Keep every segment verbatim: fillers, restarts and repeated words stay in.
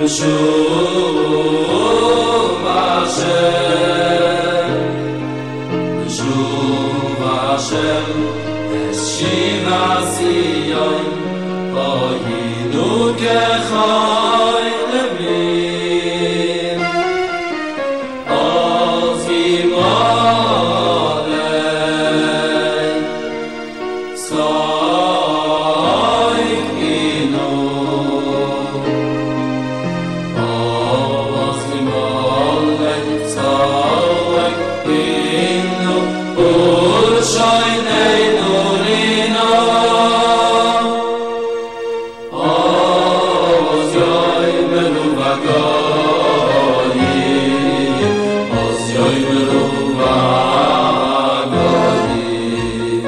Beshuv Hashem, Beshuv Hashem, Eshiva Zion, Oyinu Kechoy Levim, Oz Yimolei, Tzoi Inu, Oz Yimolei, Tzoi Inu, Urshoineinu Rino, Oz Yoimelu Vagoyim, Oz Yoimelu Vagoyim.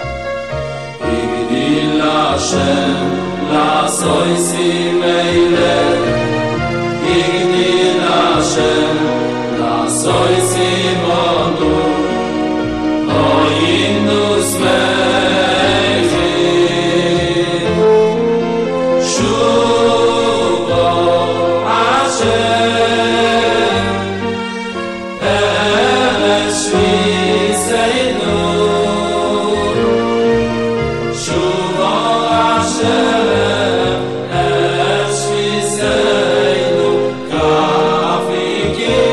Igdil Hashem la'asoi simeile, Igdil Hashem la'asoi simonu, Oyinu smechim. Shuvo Hashem, Eretz Shviseinu, Shuvo Hashem, Eretz Shviseinu, Kafikim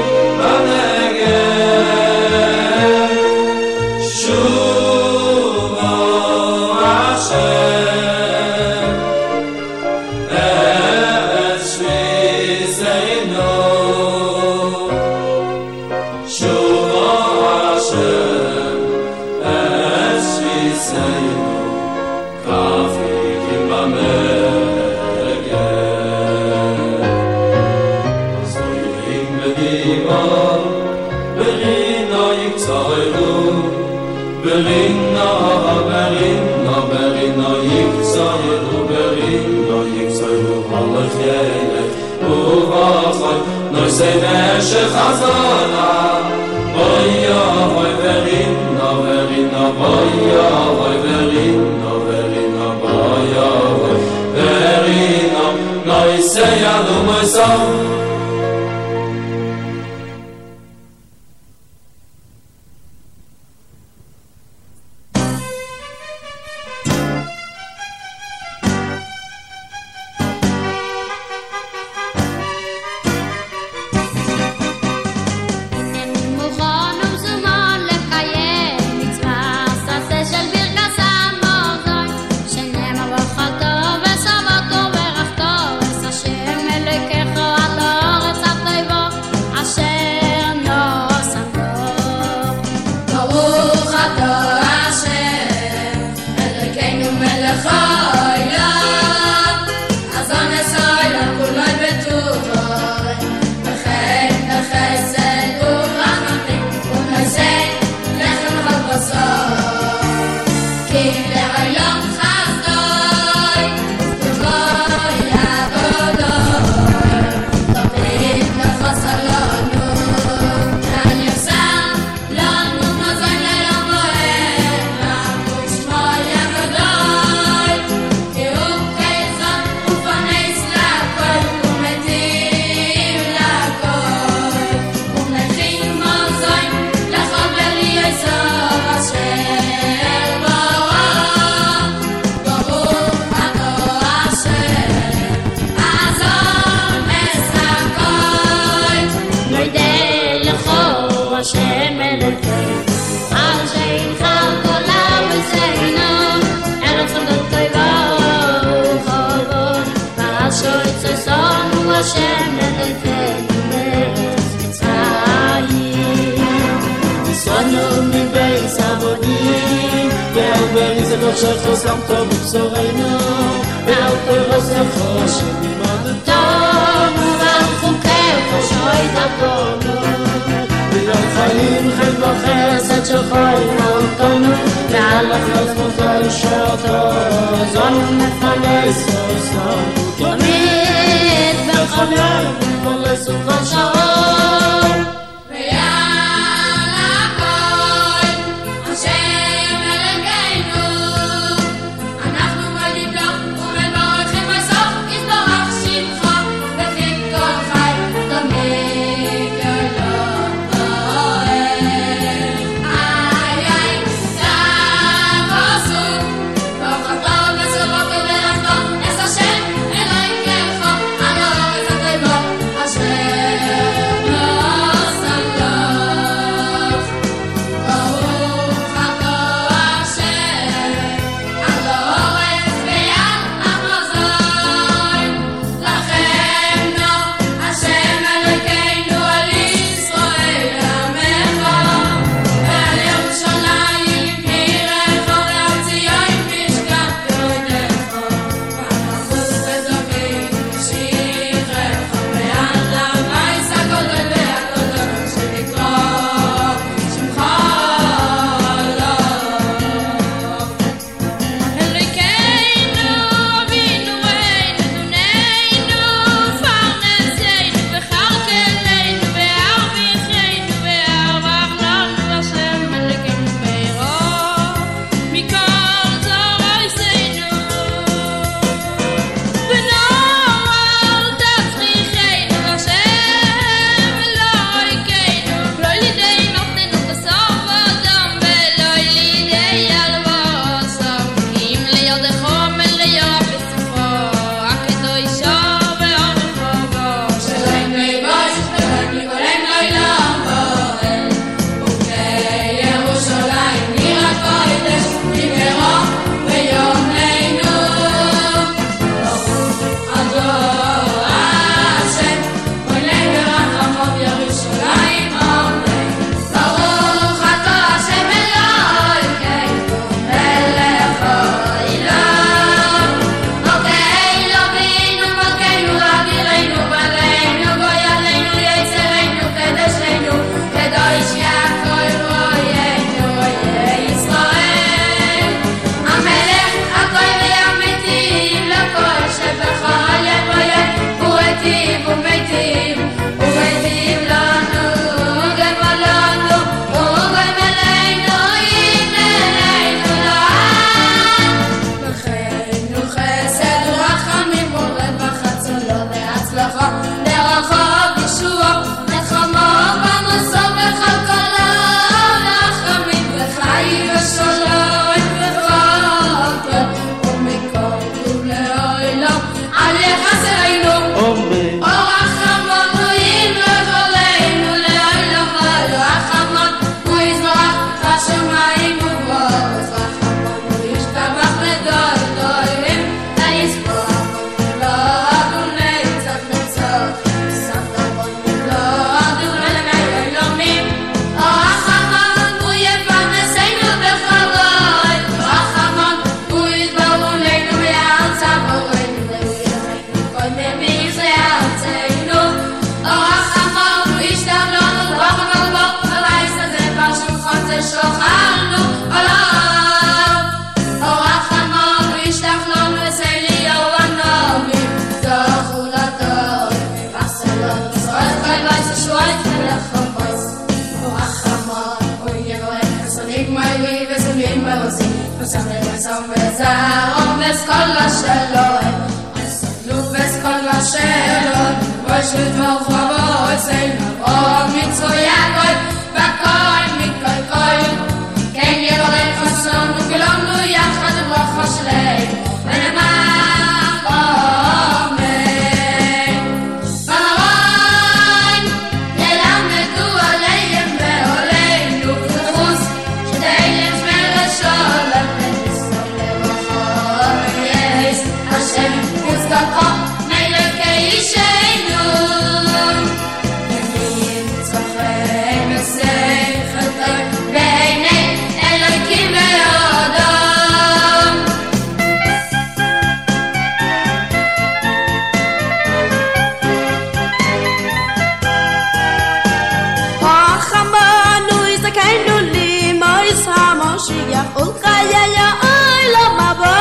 b'Negev. Shuvo Hashem, Eretz Shviseinu, Shuvo Hashem, Eretz Shviseinu, Kafikim b'Negev. Zoyim b'dimon, Berino yikzoru, Berino, Berino, Berino yikzoru, Berino yikzoru, Halach yelech uvachai, Noisei meshech hazara, Oya voy Berino, Berino, Oya voy Berino, Berino, Oya voy Berino, Noisei adu moisam. אנחנו מודים לו ומבורכים בסוף יתברך שמך. זרום בסכל השלום הסלוק בסכל השלום ושת מרחבו עשינו רוב מצויגוי בכל מכל כל כן יברך חסון וכלומנו יחד וברכה שלם ונאמר אמן במרון ילמדו עליהם ועלינו וחוס שתהילים שמרשול השם מוזכרו מלכי אישנו ונעים צוחק בשכל בעיני אלוקים ואדם חכמנו יזכנו לי מויס המשיח ולחיי העולם הבא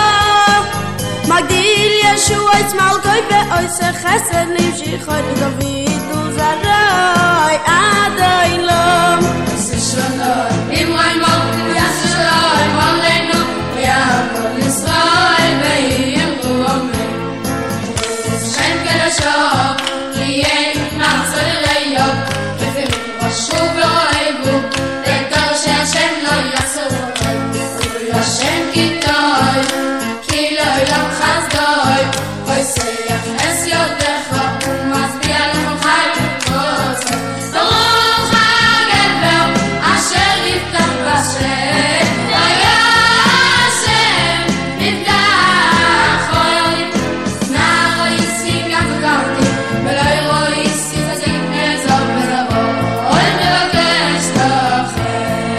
מגדיל ישוע את מלכוי ועושה חסד נמשיכו לדוד וזרעי עד העולם עשה שלום אמרי מות יעשה שלום עלינו ויעל כל ישראל ויאמרו אמן שם קדשו יהיה נחזור ליום כפי רשו ואוהבו לדור שהשם לא יחזור השם כי טוב כי לא ילך חסדוי אוי שיח אס יודך ומצביע לכם חי ופוסק ברוך הגבר אשר יפתח בשם היה השם נפתח אוי נער יסים יפגרתי ולא יראו יסים תזיק נעזור ולבוא אוי מבקש לכם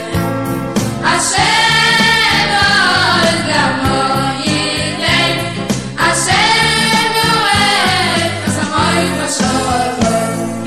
השם אוי גמו ייתן השם יורד כסמוי ושובו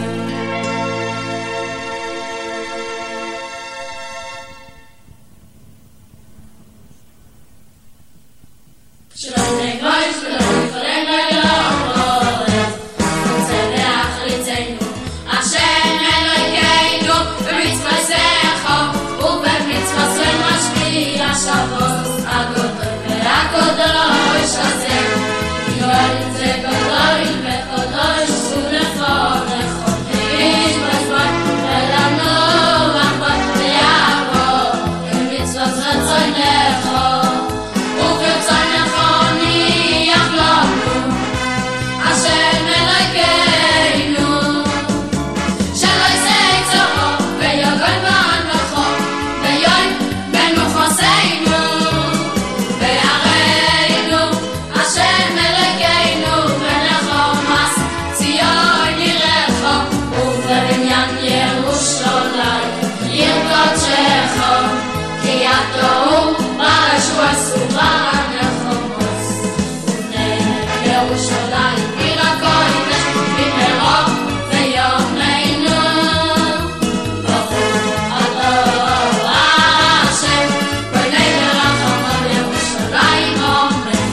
שלום נגוי שלום יכולים לגלום רוצה להחליצנו השם אלוהינו במצוותיך ובמצוותיו משפיע שבועות הגדול והקדוש הזה יואל זה גדול וקדוש ולפונך איש בזמן ולנו ואחת ויעבור במצוות רצונך וברצונך מי יחלומנו השם אלוהינו שלא יצא צורו ויגון באנוכו ויון בנוחוסינו ויראינו השם אלוהינו ונחומס ציון יראך ובבניין ירושלים עיר קודשך כי אתה הוא ברשוע סובר הנחומס ובני ירושלים עיר הקודש במהרה ויומנו ברוך אתה השם בני ורחמו ירושלים אמן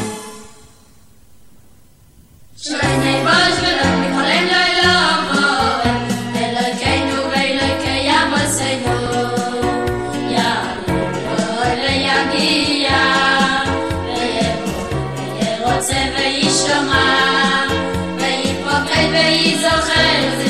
שלוני בוש ולא יכולים לילה עבור אלוהינו ואלוהי אבותינו יעלה ליגיע וירוצה וישמע ויפקד ויזוכר